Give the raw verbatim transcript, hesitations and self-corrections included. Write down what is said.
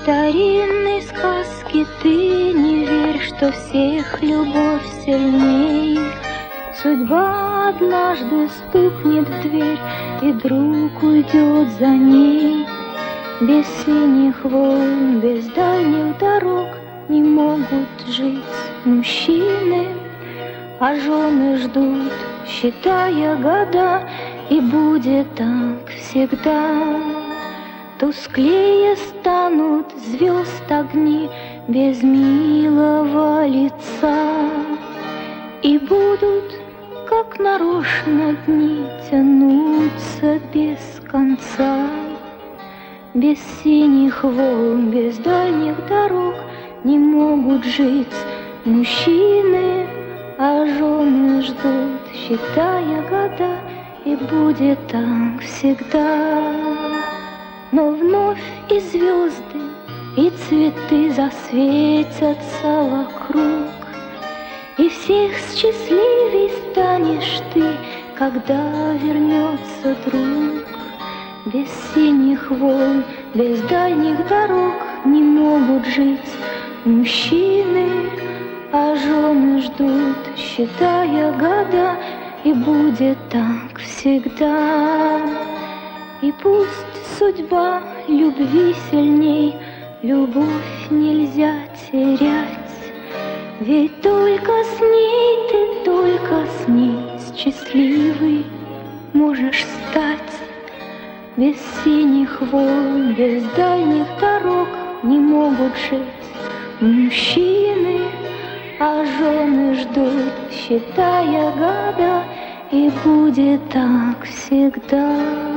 Старинной сказки ты не верь, что всех любовь сильней. Судьба однажды стукнет в дверь, и друг уйдет за ней. Без синих волн, без дальних дорог не могут жить мужчины, а жены ждут, считая года, и будет так всегда. Тусклее станут звезд огни без милого лица, и будут, как нарочно, дни тянуться без конца. Без синих волн, без дальних дорог не могут жить мужчины, а жены ждут, считая года, и будет так всегда. Но вновь и звезды, и цветы засветятся вокруг, и всех счастливей станешь ты, когда вернется друг. Без синих волн, без дальних дорог не могут жить мужчины, а жены ждут, считая года, и будет так всегда. И пусть судьба любви сильней, любовь нельзя терять, ведь только с ней ты, только с ней счастливый можешь стать. Без синих волн, без дальних дорог не могут жить мужчины, а жены ждут, считая года, и будет так всегда.